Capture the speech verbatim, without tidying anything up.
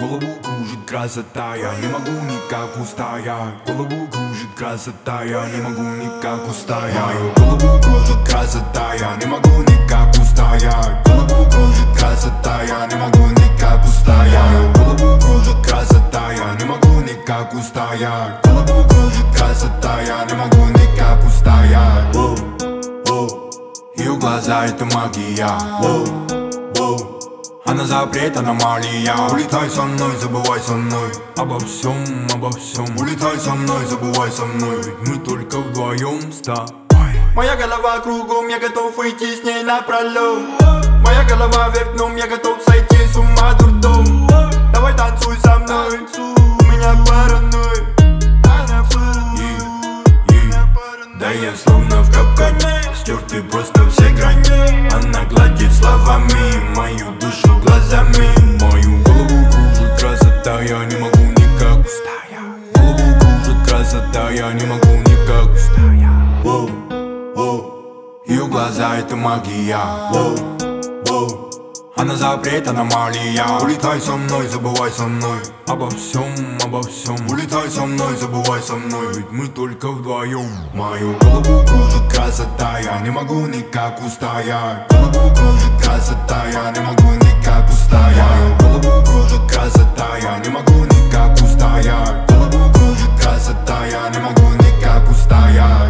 голову кружит красота, я не могу никак устоять. Голову кружит красота, я не могу никак устоять. Мою голову кружит красота, я не могу никак устоять. Голову кружит красота, я не могу никак устоять. Мою голову кружит красота, я не могу никак устоять. Голову кружит красота, я не могу никак устоять. Воу, воу. Ее глаза — это магия. Воу, воу. Она запрет, аномалия. Улетай со мной, забывай со мной обо всем, обо всем. Улетай со мной, забывай со мной, ведь мы только вдвоем с тобой. Моя голова кругом, я готов идти с ней напролом. Моя голова вверх дном, я готов сойти с ума дурдом. Давай танцуй со мной, у меня паранойя. Да я словно в капкане, стерты просто все грани. Она гладит словами мою душу глазами. Мою голову кружит красота, я не могу никак устоять. Голову кружит красота, я не могу никак устоять. Воу, воу. Ее глаза — это магия. Воу, воу. Она запрет, аномалия. Улетай со мной, забывай со мной обо всем, обо всем. Улетай со мной, забывай со мной, ведь мы только вдвоем. Мою голову кружит красота, я не могу никак устоять. Голову кружит красота, я не могу никак устоять. Мою голову кружит красота, я не могу никак устоять. Голову кружит красота, я не могу никак устоять.